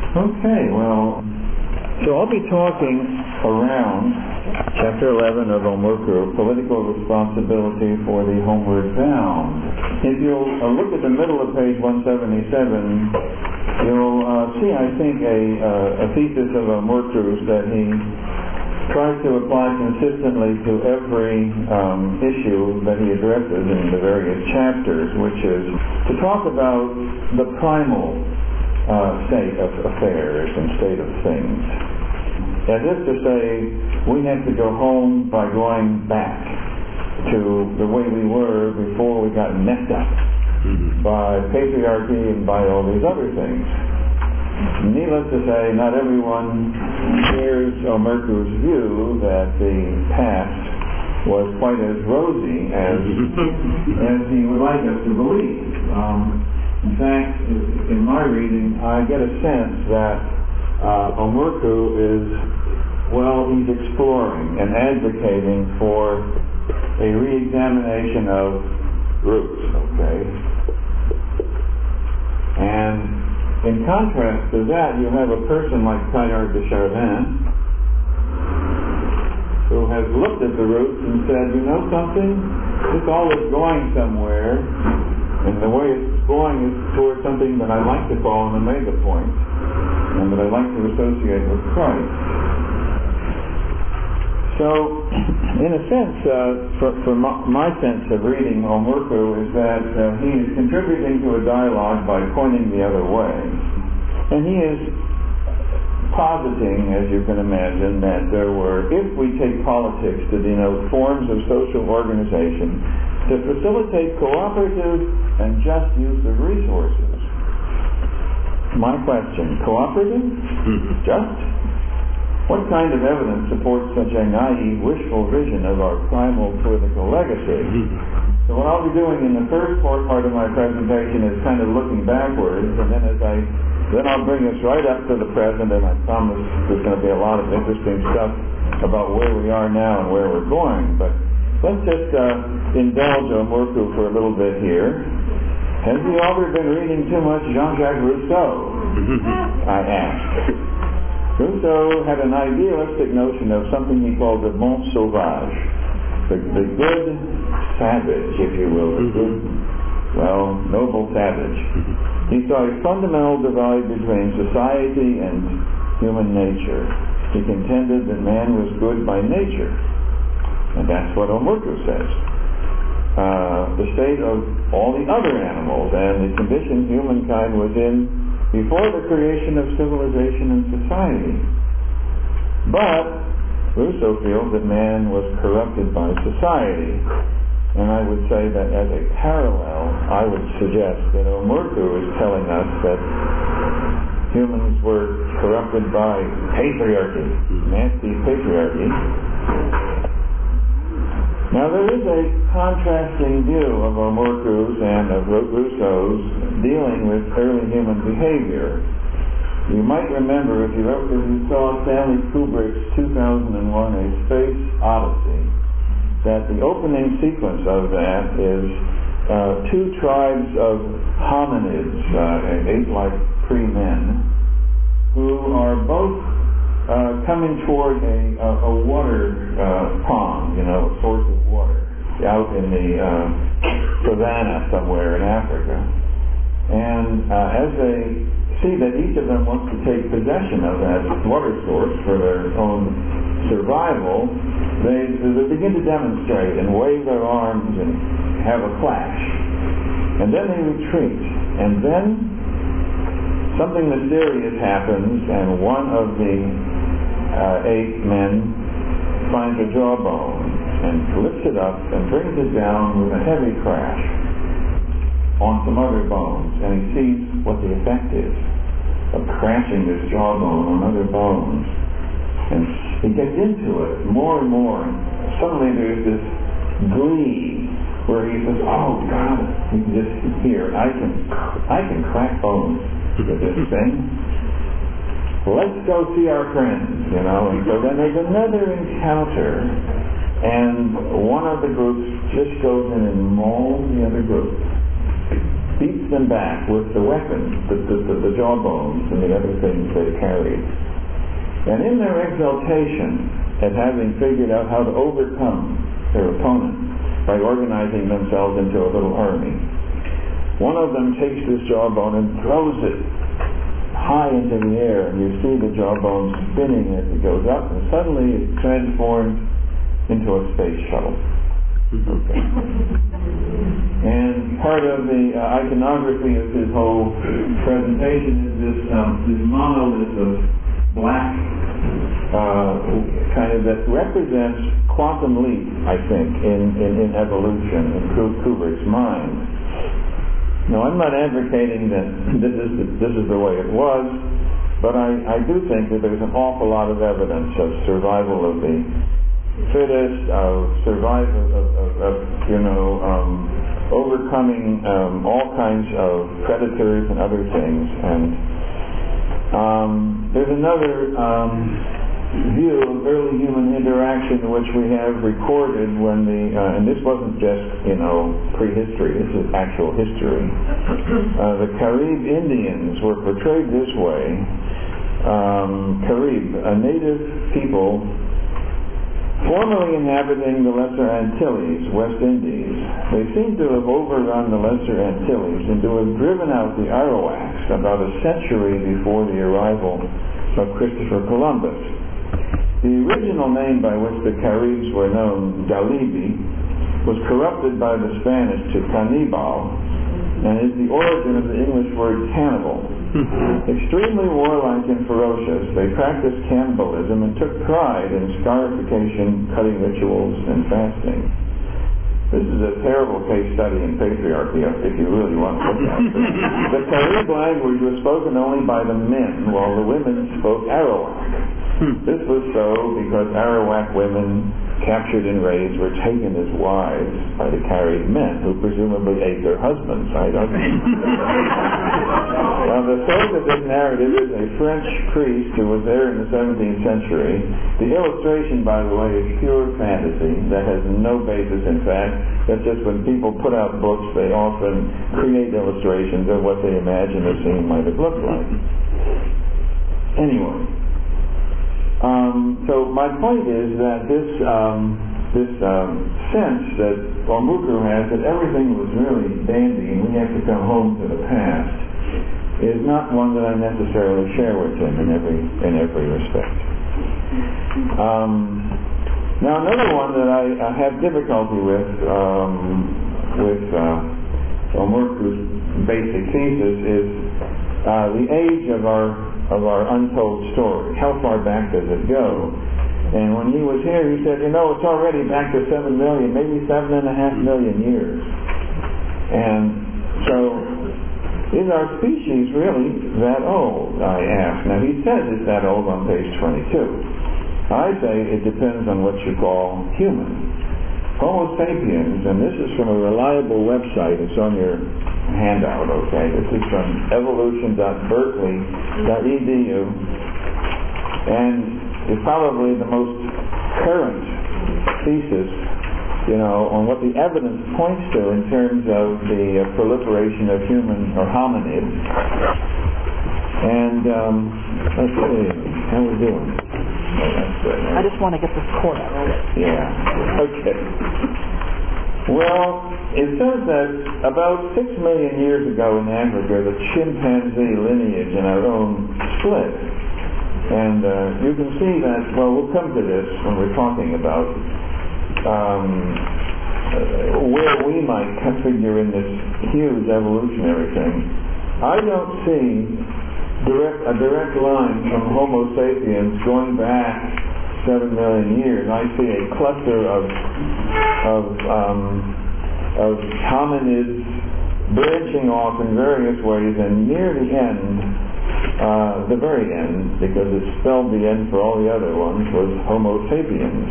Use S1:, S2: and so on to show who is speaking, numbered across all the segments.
S1: Okay, well, so I'll be talking around Chapter 11 of Omurku, Political Responsibility for the Homeward Bound. If you'll look at the middle of page 177, you'll see, I think, a thesis of Omurku's that he tries to apply consistently to every issue that he addresses in the various chapters, which is to talk about the primal state of affairs and state of things. That is to say, we have to go home by going back to the way we were before we got messed up by patriarchy and by all these other things. Needless to say, not everyone shares Omurku's view that the past was quite as rosy as he would like us to believe. In fact, in my reading, I get a sense that Omurku is, he's exploring and advocating for a re-examination of roots, okay? And in contrast to that, you have a person like Teilhard de Chardin, who has looked at the roots and said, you know something? This all is going somewhere, and the way it's going is towards something that I like to call an omega point, and that I like to associate with Christ. So, in a sense, for my sense of reading Omurku is that he is contributing to a dialogue by pointing the other way. And he is positing, as you can imagine, that there were, if we take politics to denote forms of social organization, to facilitate cooperative and just use of resources. My question, cooperative? Just? What kind of evidence supports such a naive, wishful vision of our primal political legacy? So what I'll be doing in the first part of my presentation is kind of looking backwards, and then I'll bring us right up to the present, and I promise there's going to be a lot of interesting stuff about where we are now and where we're going. But let's just indulge Omurku for a little bit here. Has the author been reading too much Jean-Jacques Rousseau? I asked. Rousseau had an idealistic notion of something he called the bon sauvage, the good savage, if you will, the good, noble savage. He saw a fundamental divide between society and human nature. He contended that man was good by nature, and that's what Omurku says. The state of all the other animals and the condition humankind was in before the creation of civilization and society. But Rousseau feels that man was corrupted by society. And I would say that as a parallel, I would suggest that Omurku is telling us that humans were corrupted by patriarchy, nasty patriarchy. Now there is a contrasting view of Omurku's and of Rousseau's dealing with early human behavior. You might remember, if you saw Stanley Kubrick's 2001 A Space Odyssey, that the opening sequence of that is two tribes of hominids, ape-like pre-men, who are both coming toward a water pond, a source of water, out in the savannah somewhere in Africa. And as they see that each of them wants to take possession of that water source for their own survival, they begin to demonstrate and wave their arms and have a clash. And then they retreat. And then something mysterious happens, and one of the ape men finds a jawbone and lifts it up and brings it down with a heavy crash on some other bones, and he sees what the effect is of crashing this jawbone on other bones. And he gets into it more and more, and suddenly there's this glee where he says, oh God, you can just hear, I can crack bones with this thing. Let's go see our friends, And so then there's another encounter, and one of the groups just goes in and mauls the other group. beats them back with the weapons, the jawbones and the other things they carried. And in their exaltation at having figured out how to overcome their opponent by organizing themselves into a little army, one of them takes this jawbone and throws it high into the air, and you see the jawbone spinning as it goes up, and suddenly it's transformed into a space shuttle. Okay. And part of the iconography of his whole presentation is this monolith of black kind of that represents quantum leap, I think, in evolution in Kubrick's mind. Now, I'm not advocating that this is the way it was, but I do think that there's an awful lot of evidence of survival of the fittest, of survival of overcoming all kinds of predators and other things. And there's another view of early human interaction which we have recorded when and this wasn't just prehistory, this is actual history. The Carib Indians were portrayed this way. Carib, a native people formerly inhabiting the Lesser Antilles, West Indies. They seem to have overrun the Lesser Antilles and to have driven out the Arawaks about a century before the arrival of Christopher Columbus. The original name by which the Caribs were known, Dalibi, was corrupted by the Spanish to Canibal, and is the origin of the English word cannibal. Extremely warlike and ferocious, they practiced cannibalism and took pride in scarification, cutting rituals, and fasting. This is a terrible case study in patriarchy, if you really want to look at it. The Carib language was spoken only by the men, while the women spoke Arawak. This was so because Arawak women captured and raised were taken as wives by the Carib men, who presumably ate their husbands. I don't know. Now, the source of this narrative is a French priest who was there in the 17th century. The illustration, by the way, is pure fantasy that has no basis in fact. That's just when people put out books, they often create illustrations of what they imagine the scene might have looked like. Anyway. So my point is that this sense that Omuku has that everything was really dandy and we have to come home to the past is not one that I necessarily share with him in every respect. Now, another one that I have difficulty with Omuku's basic thesis is the age of our untold story. How far back does it go? And when he was here, he said, it's already back to 7 million, maybe 7.5 million years. And so, is our species really that old, I ask? Now, he says it's that old on page 22. I say it depends on what you call human. Homo sapiens, and this is from a reliable website, it's on your handout, okay? This is from evolution.berkeley.edu, and it's probably the most current thesis, on what the evidence points to in terms of the proliferation of human or hominids. And let's see, how are we doing?
S2: I just want to get this cord out.
S1: Yeah. Okay. Well, it says that about 6 million years ago in Africa, the chimpanzee lineage in our own split. And you can see that, we'll come to this when we're talking about where we might figure in this huge evolutionary thing. I don't see a direct line from Homo sapiens going back 7 million years. I see a cluster of hominids branching off in various ways, and near the end, the very end, because it spelled the end for all the other ones, was Homo sapiens.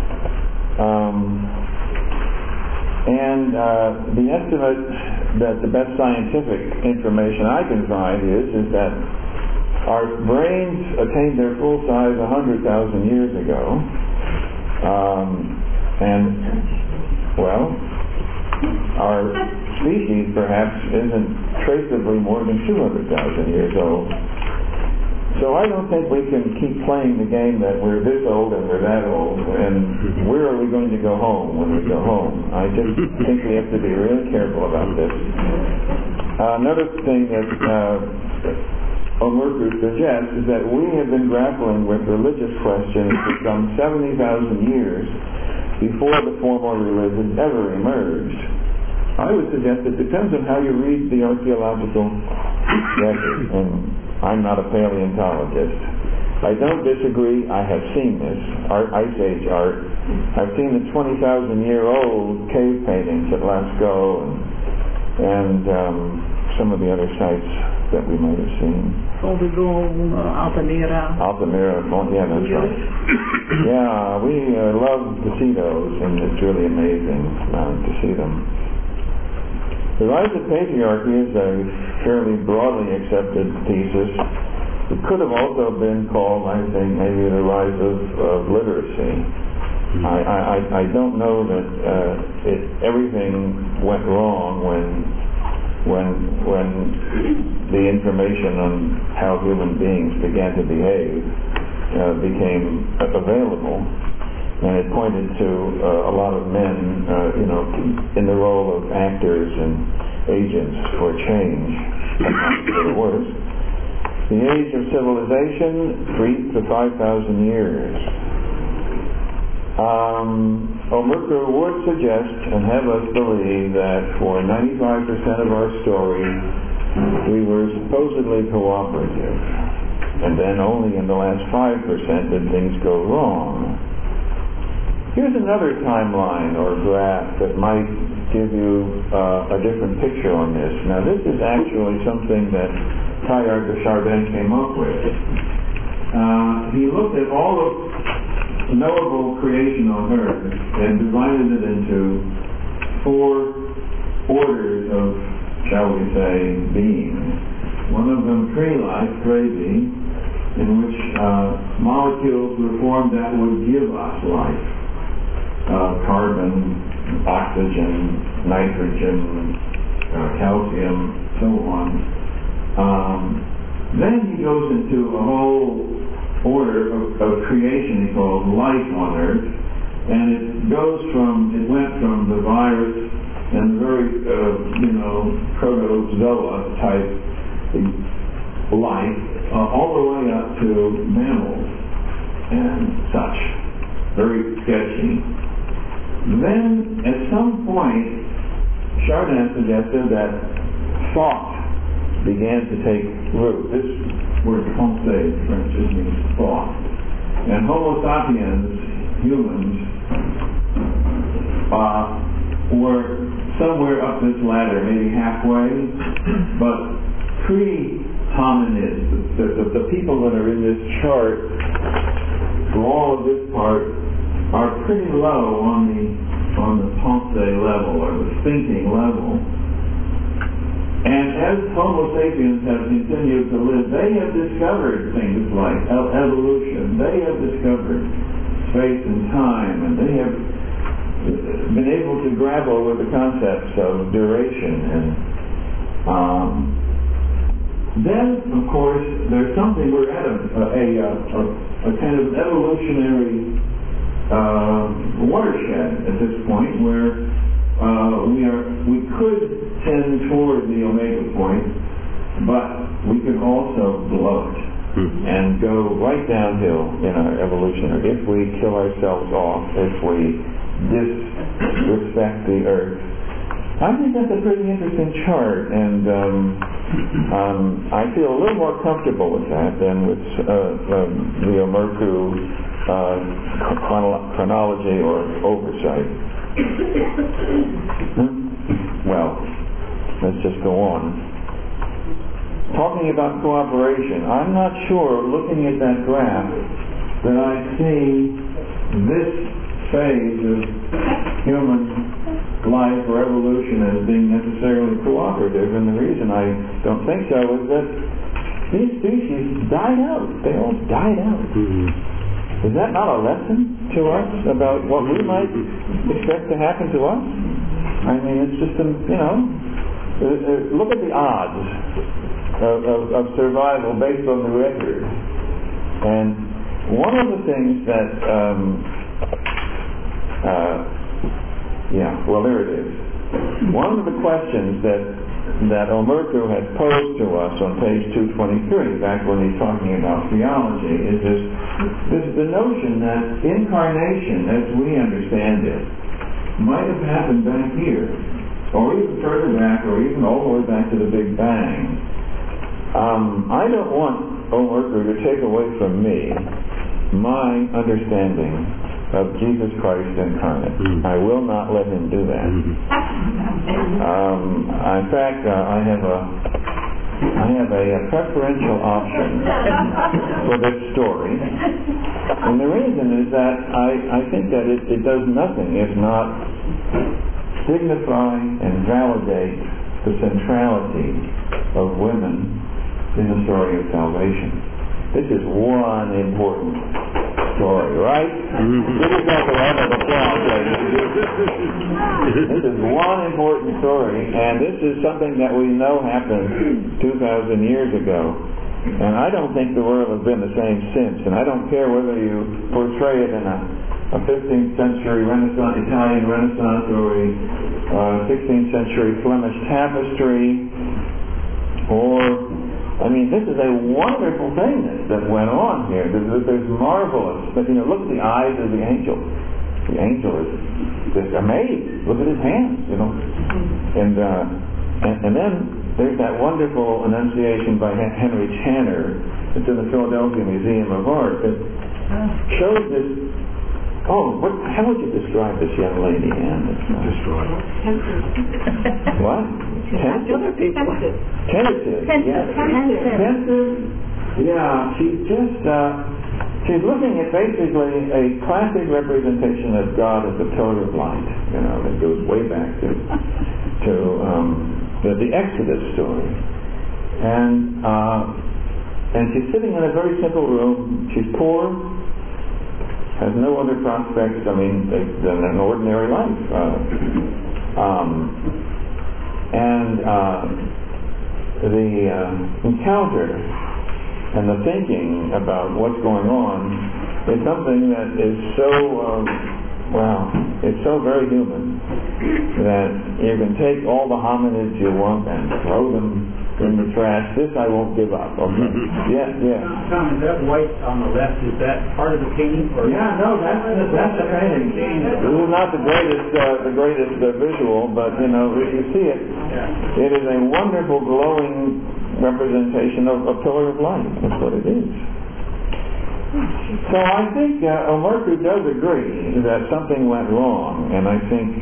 S1: The estimate that the best scientific information I can find is that our brains attained their full size 100,000 years ago. Our species perhaps isn't traceably more than 200,000 years old. So I don't think we can keep playing the game that we're this old and we're that old, and where are we going to go home when we go home? I just think we have to be really careful about this. Another thing that O'Murku suggests is that we have been grappling with religious questions for some 70,000 years before the formal religion ever emerged. I would suggest it depends on how you read the archaeological record, and I'm not a paleontologist. I don't disagree. I have seen this Ice Age art. I've seen the 20,000-year-old cave paintings at Lascaux and some of the other sites that we might have seen. Altamira, yeah, that's right. Yeah, we love to see those, and it's really amazing to see them. The rise of patriarchy is a fairly broadly accepted thesis. It could have also been called, I think, maybe the rise of literacy. I don't know that everything went wrong when the information on how human beings began to behave became available. And it pointed to a lot of men, in the role of actors and agents for change, for the worse. The age of civilization, 3 to 5,000 years. O'Murku would suggest and have us believe that for 95% of our story, we were supposedly cooperative. And then only in the last 5% did things go wrong. Here's another timeline or graph that might give you a different picture on this. Now, this is actually something that Teilhard de Chardin came up with. He looked at all of knowable creation on Earth and divided it into 4 orders of, shall we say, beings. One of them tree life, gravy, in which molecules were formed that would give us life. Carbon, oxygen, nitrogen, calcium, so on. Then he goes into a whole order of creation he calls life on Earth, and it went from the virus and the very, protozoa type life all the way up to mammals and such. Very sketchy. Then, at some point, Chardin suggested that thought began to take root. This word pensée, French, means thought. And Homo sapiens, humans, were somewhere up this ladder, maybe halfway, but pre-hominids, the people that are in this chart, for all of this part, are pretty low on the pensée level, or the thinking level. And as Homo sapiens have continued to live, they have discovered things like evolution. They have discovered space and time, and they have been able to grapple with the concepts of duration. And then, of course, there's something, we're at a kind of evolutionary watershed at this point where we could tend toward the omega point, but we could also blow it and go right downhill in our evolution, if we kill ourselves off, if we disrespect the Earth. I think that's a pretty interesting chart, and I feel a little more comfortable with that than with the O'Murku chronology or oversight. Well, let's just go on. Talking about cooperation, I'm not sure, looking at that graph, that I see this phase of human life or evolution as being necessarily cooperative, and the reason I don't think so is that these species died out. They all died out. Is that not a lesson to us about what we might expect to happen to us? I mean, it's just, look at the odds of survival based on the record. And one of the things that, there it is. One of the questions that Omerku had posed to us on page 223, back when he's talking about theology, is this the notion that incarnation, as we understand it, might have happened back here, or even further back, or even all the way back to the Big Bang. I don't want Omerku to take away from me my understanding of Jesus Christ incarnate. I will not let him do that. In fact, I have a preferential option for this story, and the reason is that I think that it does nothing if not signify and validate the centrality of women in the story of salvation. This is one important story, right? Give yourself a round of applause, ladies. This is one important story, and this is something that we know happened 2,000 years ago. And I don't think the world has been the same since. And I don't care whether you portray it in a 15th century Italian Renaissance or a 16th century Flemish tapestry, or this is a wonderful thing that went on here. There's marvelous. But look at the eyes of the angel. The angel is just amazed. Look at his hands. And then there's that wonderful enunciation by Henry Tanner. It's in the Philadelphia Museum of Art that shows this. How would you describe this young lady, Anne?
S3: Describe.
S1: What? Tentative. Pensive. Yeah, she's just, she's looking at basically a classic representation of God as a pillar of light, that goes way back to the Exodus story. And she's sitting in a very simple room. She's poor, has no other prospects, than an ordinary life. The encounter and the thinking about what's going on is something that is so, it's so very human that you can take all the hominids you want and throw them in the trash. This I won't give up. Okay. Yes.
S3: Tom, is that white on the left? Is that part of the painting? Or
S1: no, that's the painting. This is not the greatest visual, but if you see it, it is a wonderful glowing representation of a pillar of light. That's what it is. So I think Omerku does agree that something went wrong, and I think,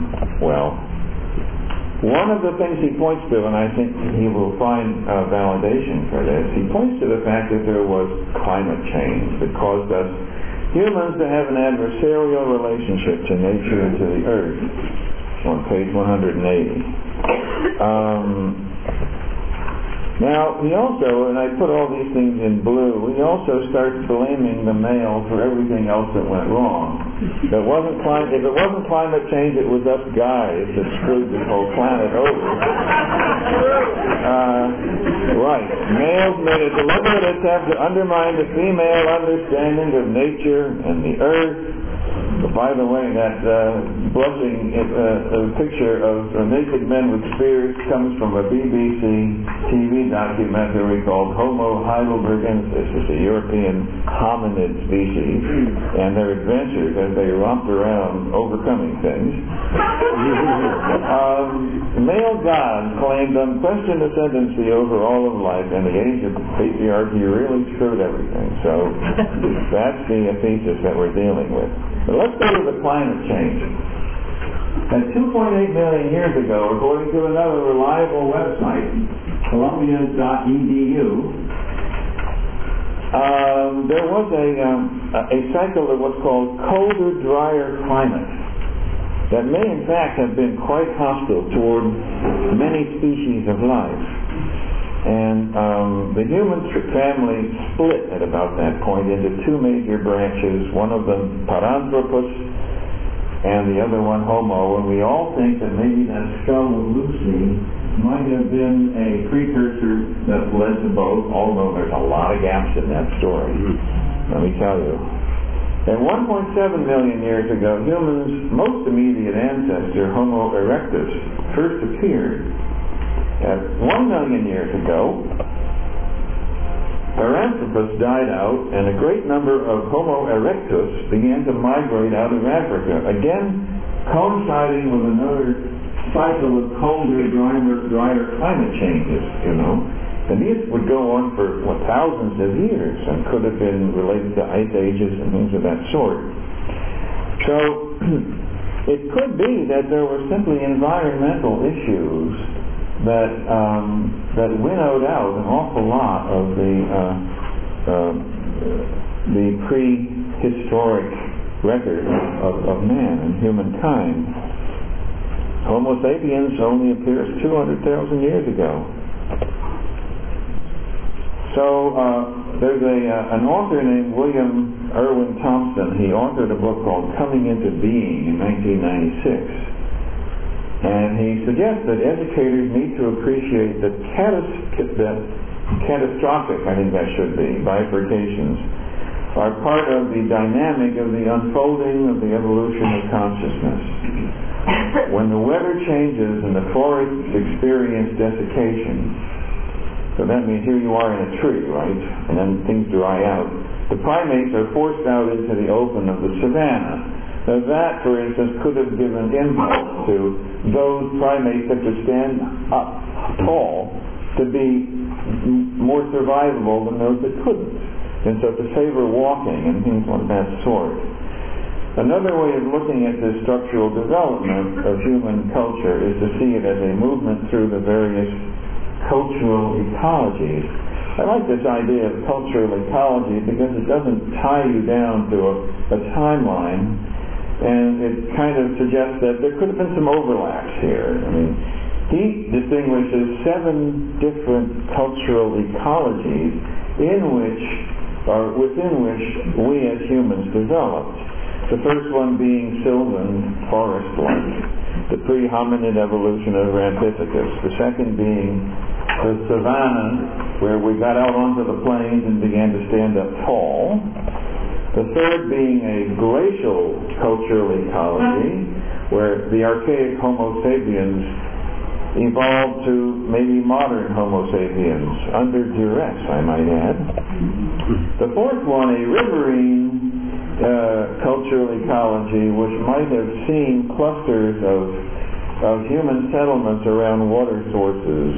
S1: one of the things he points to, and I think he will find validation for this, he points to the fact that there was climate change that caused us humans to have an adversarial relationship to nature and to the earth, on page 180. Now, he also, and I put all these things in blue, he also starts blaming the male for everything else that went wrong. If it wasn't climate change, it was us guys that screwed this whole planet over. Right. Males made a deliberate attempt to undermine the female understanding of nature and the earth. But by the way, that blushing picture of naked men with spears comes from a BBC TV documentary called Homo heidelbergensis. It's a European hominid species, and their adventures as they romped around overcoming things. Male gods claimed unquestioned ascendancy over all of life, and the age of patriarchy really screwed everything. So that's the thesis that we're dealing with. But let's go to the climate change. At 2.8 million years ago, according to another reliable website, Columbia.edu, there was a cycle of what's called colder, drier climate that may in fact have been quite hostile toward many species of life. And the human family split at about that point into two major branches, one of them Paranthropus and the other one Homo, and we all think that maybe that skull of Lucy might have been a precursor that led to both, although there's a lot of gaps in that story. Let me tell you. At 1.7 million years ago, humans' most immediate ancestor, Homo erectus, first appeared. At 1 million years ago, Paranthropus died out, and a great number of Homo erectus began to migrate out of Africa, again coinciding with another cycle of colder, drier climate changes, And these would go on for thousands of years and could have been related to ice ages and things of that sort. So it could be that there were simply environmental issues that winnowed out an awful lot of the prehistoric record of man and humankind. Homo sapiens only appears 200,000 years ago. So there's an author named William Irwin Thompson. He authored a book called Coming Into Being in 1996. And he suggests that educators need to appreciate that catastrophic, I think that should be, bifurcations are part of the dynamic of the unfolding of the evolution of consciousness. When the weather changes and the forests experience desiccation, so that means here you are in a tree, right? And then things dry out. The primates are forced out into the open of the savanna. Now that, for instance, could have given impulse to those primates that could stand up tall to be more survivable than those that couldn't. And so to favor walking and things of that sort. Another way of looking at this structural development of human culture is to see it as a movement through the various cultural ecologies. I like this idea of cultural ecology because it doesn't tie you down to a timeline, and it kind of suggests that there could have been some overlaps here. I mean, he distinguishes 7 different cultural ecologies within which we as humans developed. The first one being sylvan, forest-like, the pre-hominid evolution of Rampithecus. The second being the savanna, where we got out onto the plains and began to stand up tall. The third being a glacial cultural ecology, where the archaic Homo sapiens evolved to maybe modern Homo sapiens, under duress, I might add. The fourth one, a riverine cultural ecology, which might have seen clusters of human settlements around water sources.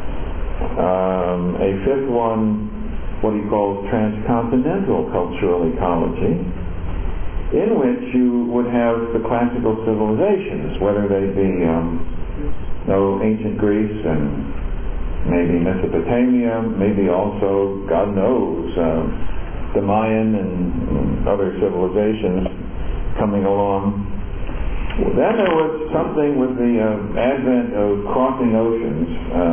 S1: A fifth one, what he calls transcontinental cultural ecology, in which you would have the classical civilizations, whether they be ancient Greece and maybe Mesopotamia, maybe also, God knows, the Mayan and other civilizations coming along. Then there was something with the advent of crossing oceans,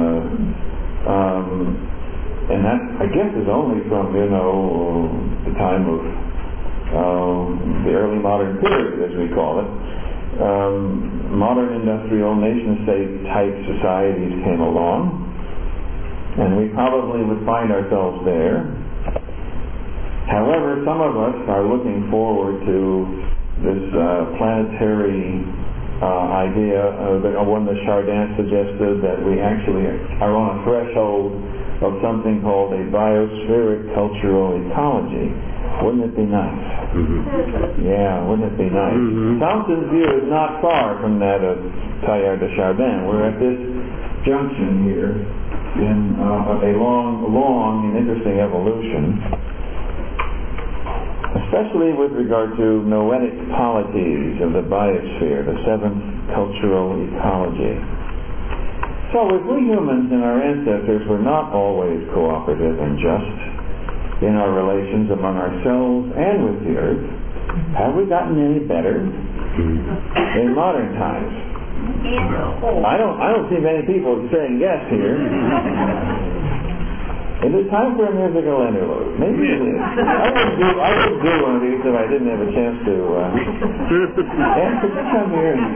S1: and that, I guess, is only from, the time of the early modern period, as we call it. Modern industrial nation-state type societies came along, and we probably would find ourselves there. However, some of us are looking forward to this planetary idea, the one that Chardin suggested, that we actually are on a threshold of something called a biospheric cultural ecology. Wouldn't it be nice? Mm-hmm. Yeah, wouldn't it be nice? Mm-hmm. Thompson's view is not far from that of Teilhard de Chardin. We're at this junction here in a long and interesting evolution, especially with regard to noetic polities of the biosphere, the 7th cultural ecology. So if we humans and our ancestors were not always cooperative and just in our relations among ourselves and with the earth, have we gotten any better in modern times? I don't see many people saying yes here. Is it time for a musical interlude? Maybe it is. I wouldn't do one of these if I didn't have a chance to. Ann, could you come here and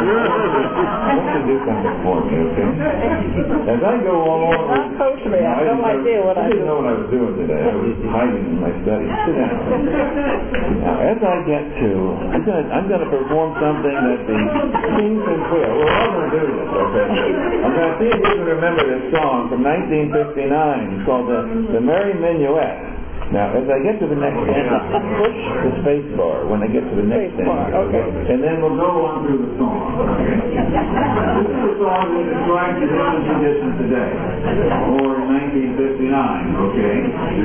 S1: do something for me, okay? As I go along.
S2: Don't coach me. I have no idea what I
S1: didn't know what I was doing today. I was hiding in my study. Sit down. Now, as I get to, I'm going to perform something that the kings and queens. We're all going to do this, okay? I'm going to see if you can remember this song from 1959. It's called the Merry Minuet. Now, as I get to the next stanza, push the space bar when I get to the next stanza.
S2: Okay.
S1: And then we'll go on through the song. Okay. This is the song that describes the human condition today, or in 1959. Okay.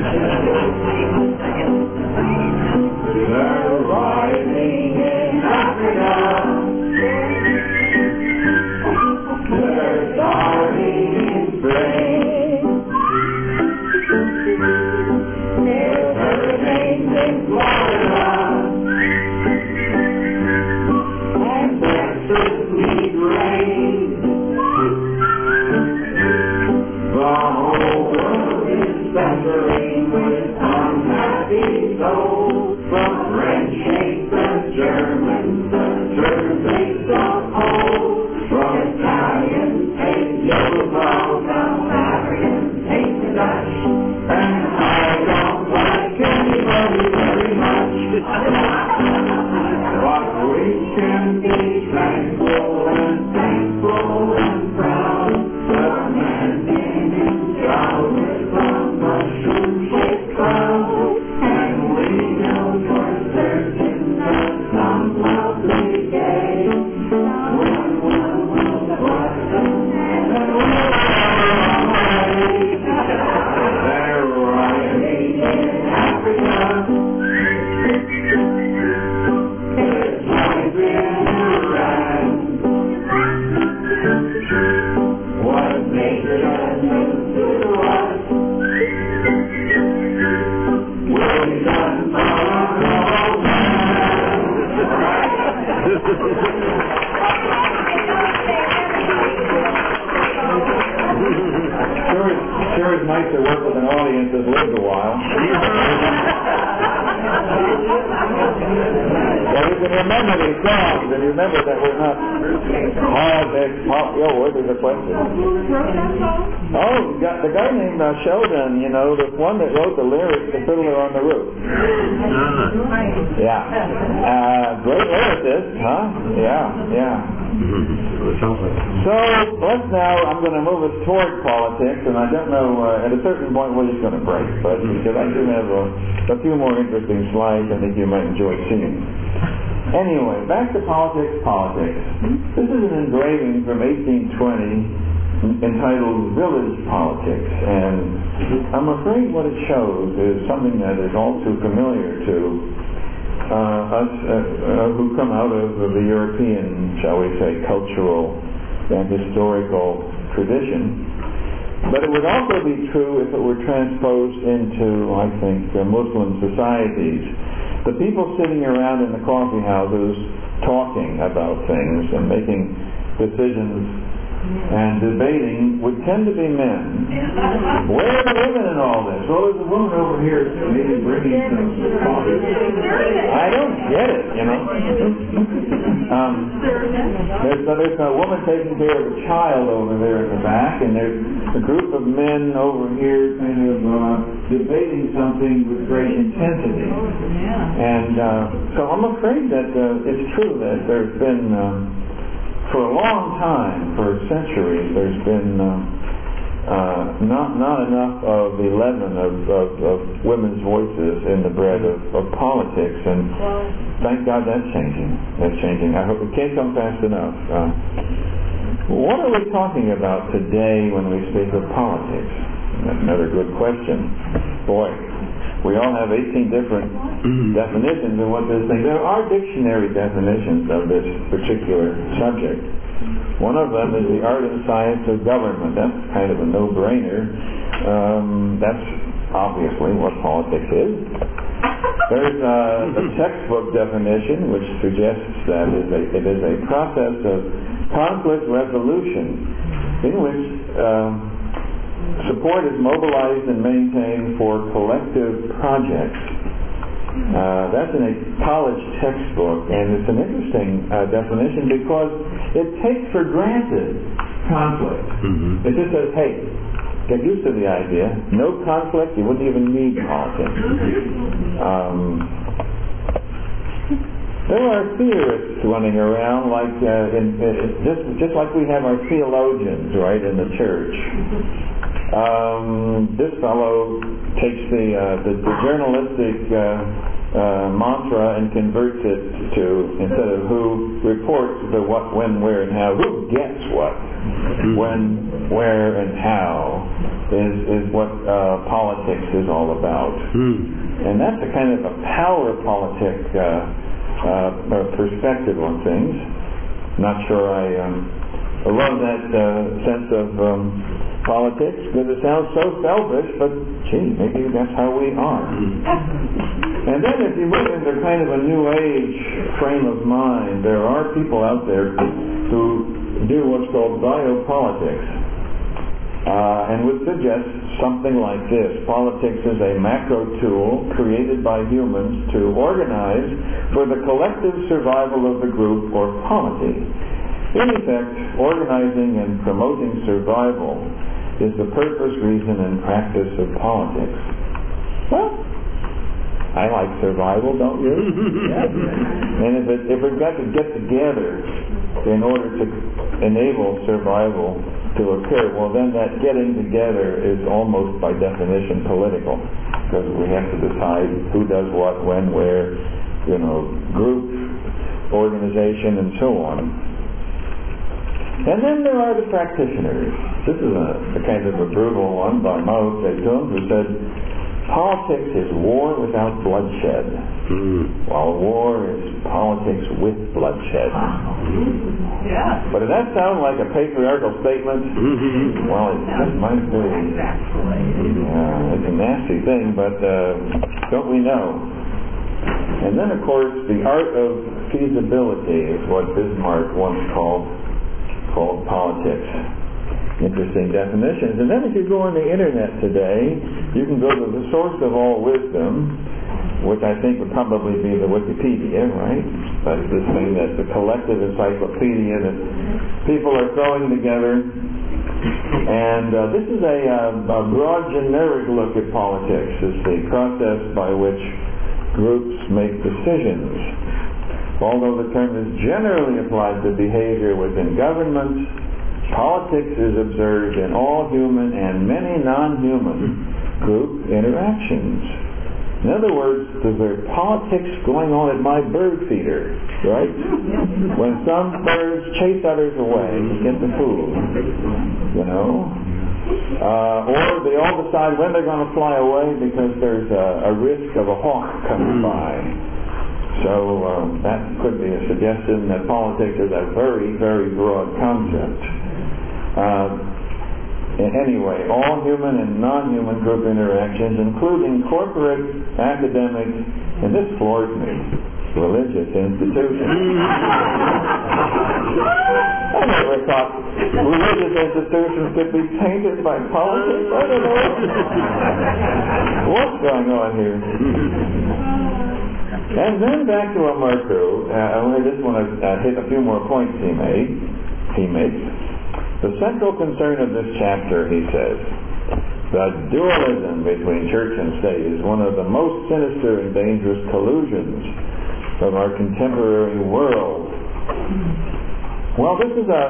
S1: They're rising in Africa. They're starting in Spain. There's hurricanes in Florida, and Texas needs rain. The whole world is suffering with unhappy souls, from French hate the Germans hate the Poles, from Italians hate Yugoslavs, from Africans hate the Dutch, and I don't like anybody very much. But we can be thankful and proud. The man in shroud with a mushroom-shaped crown, and we know for certain that some lovely day one will blossom and they're rioting in Africa. There's life in Iran. What nature knew to us will be done for all man. Sure is nice to work with an audience that's lived a while. Well, you can remember these songs, and remember that we're not where's the question? Oh, the guy named Sheldon, the one that wrote the lyrics, The Fiddler on the Roof. Yeah. Great lyricist, huh? Yeah. So let's now, I'm going to move us toward politics, and I don't know, at a certain point we're just going to break, but because I do have a few more interesting slides I think you might enjoy seeing. Anyway, back to politics. This is an engraving from 1820 entitled Village Politics, and I'm afraid what it shows is something that is all too familiar to us who come out of the European, shall we say, cultural and historical tradition. But it would also be true if it were transposed into, I think, Muslim societies. The people sitting around in the coffee houses talking about things and making decisions and debating would tend to be men. Where are the women in all this? Well, there's a woman over here maybe bringing some coffee. I don't get it, There's a woman taking care of a child over there in the back, and there's a group of men over here kind of debating something with great intensity. And so I'm afraid that it's true that there's been for a long time, for centuries, there's been not enough of the leaven of women's voices in the bread of politics, and thank God that's changing. I hope it can't come fast enough. What are we talking about today when we speak of politics? That's another good question. Boy, we all have 18 different definitions of what this thing. There are dictionary definitions of this particular subject. One of them is the art and science of government. That's kind of a no-brainer. That's obviously what politics is. There's a textbook definition which suggests that it is a process of conflict resolution in which support is mobilized and maintained for collective projects. That's in a college textbook, and it's an interesting definition because it takes for granted conflict. It just says, hey, get used to the idea. No conflict, you wouldn't even need politics. There are theorists running around, like just like we have our theologians, right, in the church. This fellow takes the journalistic mantra and converts it to, instead of who reports, the what, when, where, and how. Who gets what, when, where, and how is what politics is all about. And that's a kind of a power politic perspective on things. Not sure I love that sense of politics, because it sounds so selfish, but gee, maybe that's how we are. And then if you move into kind of a new age frame of mind, there are people out there who do what's called biopolitics, and would suggest something like this: politics is a macro tool created by humans to organize for the collective survival of the group or polity. In effect, organizing and promoting survival is the purpose, reason, and practice of politics. Well, I like survival, don't you? And if we've got to get together in order to enable survival to occur, well, then that getting together is almost by definition political, because we have to decide who does what, when, where, group, organization, and so on. And then there are the practitioners. This is a kind of a brutal one by Mao Zedong, who said, politics is war without bloodshed, while war is politics with bloodshed. But does that sound like a patriarchal statement? Well, it just might be. It's a nasty thing, but don't we know? And then, of course, the art of feasibility is what Bismarck once called politics. Interesting definitions. And then if you go on the internet today, you can go to the source of all wisdom, which I think would probably be the Wikipedia, right? That's this thing that's a collective encyclopedia that people are throwing together. And this is a broad, generic look at politics. It's the process by which groups make decisions. Although the term is generally applied to behavior within governments, politics is observed in all human and many non-human group interactions. In other words, there's politics going on at my bird feeder, right? When some birds chase others away to get the food, or they all decide when they're going to fly away because there's a risk of a hawk coming by. So that could be a suggestion that politics is a very, very broad concept. Anyway, all human and non-human group interactions, including corporate, academic, and this floors me, religious institutions. I never thought religious institutions could be tainted by politics. I don't know what's going on here. And then back to Omerku. I just want to hit a few more points he makes. The central concern of this chapter, he says, the dualism between church and state is one of the most sinister and dangerous collusions of our contemporary world. Well,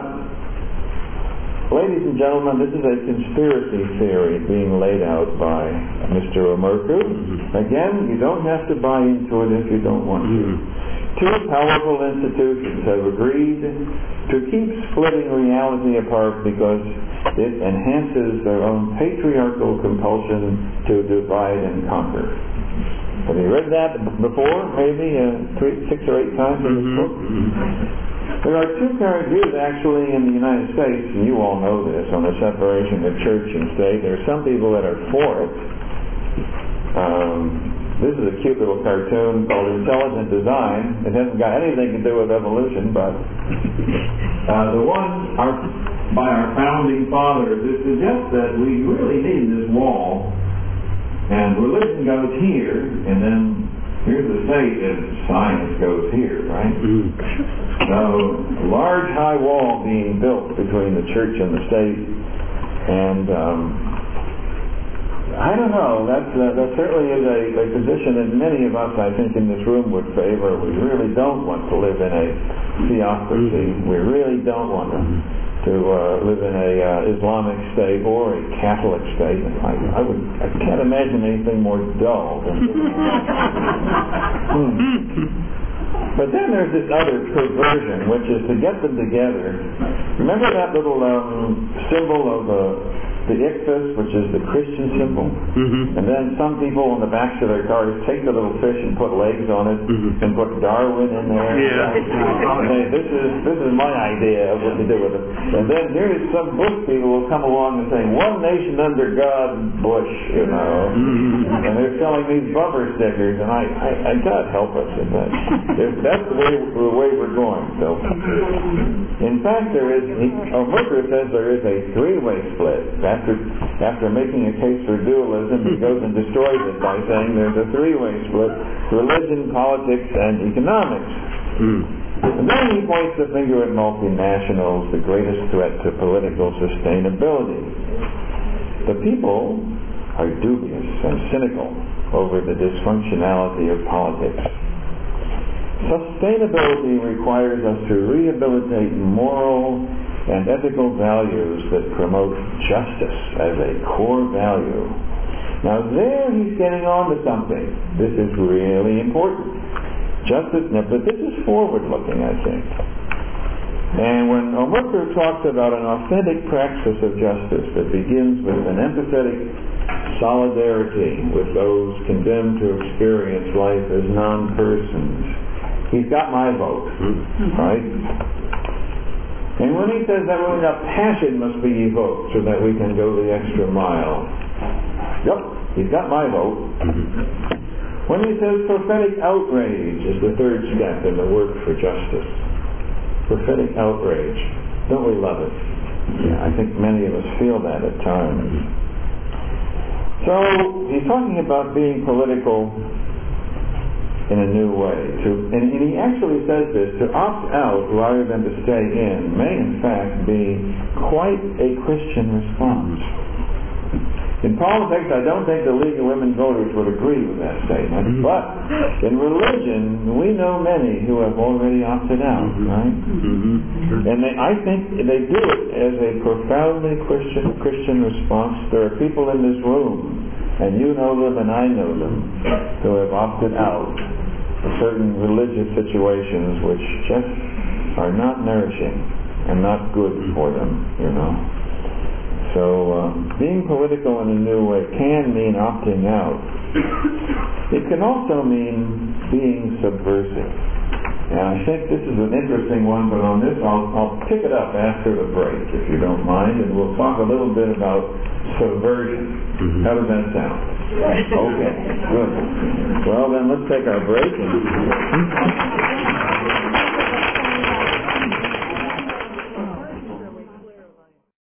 S1: ladies and gentlemen, this is a conspiracy theory being laid out by Mr. Omerku. Again, you don't have to buy into it if you don't want to. Two powerful institutions have agreed to keep splitting reality apart because it enhances their own patriarchal compulsion to divide and conquer. Have you read that before? Maybe 6 or 8 times in this book? There are two current views actually in the United States, and you all know this, on the separation of church and state. There are some people that are for it. This is a cute little cartoon called Intelligent Design. It hasn't got anything to do with evolution, but by our founding fathers, it suggests that we really need this wall, and religion goes here, and then here's the state, and science goes here, right? So, a large high wall being built between the church and the state, and I don't know, that certainly is a position that many of us, I think, in this room would favor. We really don't want to live in a theocracy. We really don't want to live in a Islamic state or a Catholic state. I can't imagine anything more dull than But then there's this other perversion, which is to get them together. Remember that little symbol of the ichthus, which is the Christian symbol? And then some people on the backs of their cars take the little fish and put legs on it and put Darwin in there. Hey, this is my idea of what to do with it. And then here's some Bush people will come along and say, one nation under God, Bush, you know. And they're selling these bumper stickers, and I God help us if that's the way we're going. So, in fact, Murker says there is a three-way split. After making a case for dualism, he goes and destroys it by saying there's a three-way split: religion, politics, and economics. And then he points the finger at multinationals, the greatest threat to political sustainability. The people are dubious and cynical over the dysfunctionality of politics. Sustainability requires us to rehabilitate moral and ethical values that promote justice as a core value. Now there he's getting on to something. This is really important. Justice, but this is forward-looking, I think. And when O'Murker talks about an authentic praxis of justice that begins with an empathetic solidarity with those condemned to experience life as non-persons, he's got my vote, right? And when he says that really enough passion must be evoked so that we can go the extra mile, yep, he's got my vote. When he says prophetic outrage is the third step in the work for justice. Prophetic outrage. Don't we love it? Yeah, I think many of us feel that at times. So, he's talking about being political in a new way. And he actually says this: to opt out rather than to stay in may in fact be quite a Christian response. In politics, I don't think the League of Women Voters would agree with that statement, but in religion, we know many who have already opted out, right? And I think they do it as a profoundly Christian response. There are people in this room, and you know them and I know them, who have opted out of certain religious situations which just are not nourishing and not good for them, you know. So being political in a new way can mean opting out. It can also mean being subversive. And I think this is an interesting one, but on this I'll pick it up after the break, if you don't mind, and we'll talk a little bit about subversion. How does that sound? Okay, good. Well then, let's take our break.